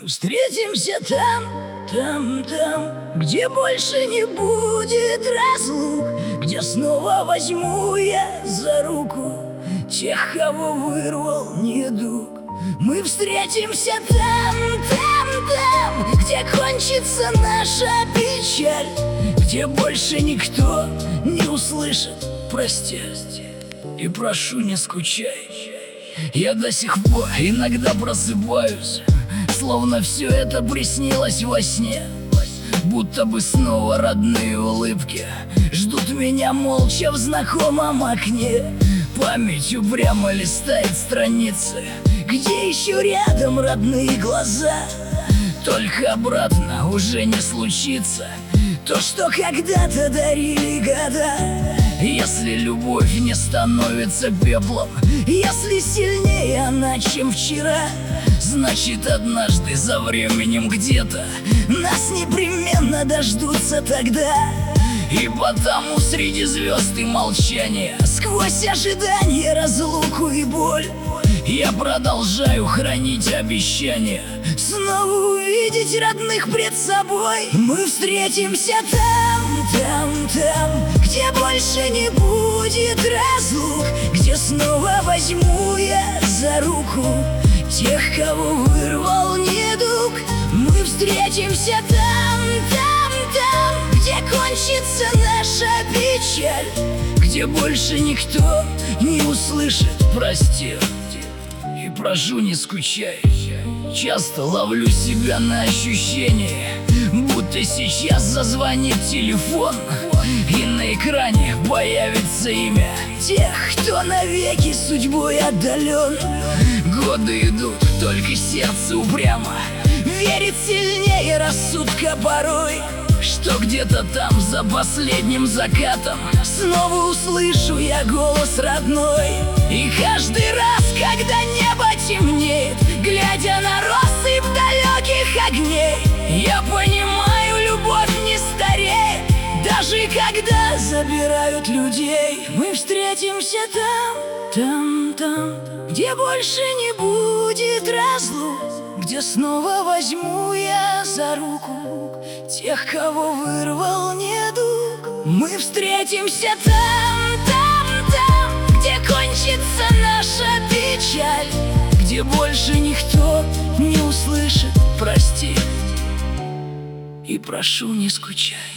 Мы встретимся там, где больше не будет разлук, где снова возьму я за руку тех, кого вырвал недуг. Мы встретимся там, где кончится наша печаль, где больше никто не услышит «прости». И прошу, не скучай. Я до сих пор иногда просыпаюсь, словно все это приснилось во сне. Будто бы снова родные улыбки ждут меня молча в знакомом окне. Память упрямо листает страницы, где еще рядом родные глаза. Только обратно уже не случится то, что когда-то дарили года. Если любовь не становится пеплом, если сильнее она, чем вчера, значит, однажды за временем где-то нас непременно дождутся тогда. И потому среди звезд и молчания, сквозь ожидание, разлуку и боль, я продолжаю хранить обещание снова увидеть родных пред собой. Мы встретимся там, где больше не будет разлук, где снова возьму я за руку тех, кого вырвал недуг. Мы встретимся там, где кончится наша печаль, где больше никто не услышит «прости». И прошу, не скучай. Часто ловлю себя на ощущение, будто сейчас зазвонит телефон, и на экране появится имя тех, кто навеки судьбой отдален. Годы идут, только сердце упрямо верит сильнее рассудка порой, что где-то там за последним закатом снова услышу я голос родной. И каждый раз, когда небо темнеет, глядя на россыпь далеких огней, я понимаю, любовь не стареет, даже когда забирают людей. Мы встретимся там, где больше не будет разлук, где снова возьму я за руку тех, кого вырвал недуг. Мы встретимся там, где кончится наша печаль, где больше никто не услышит «прости». И прошу, не скучай.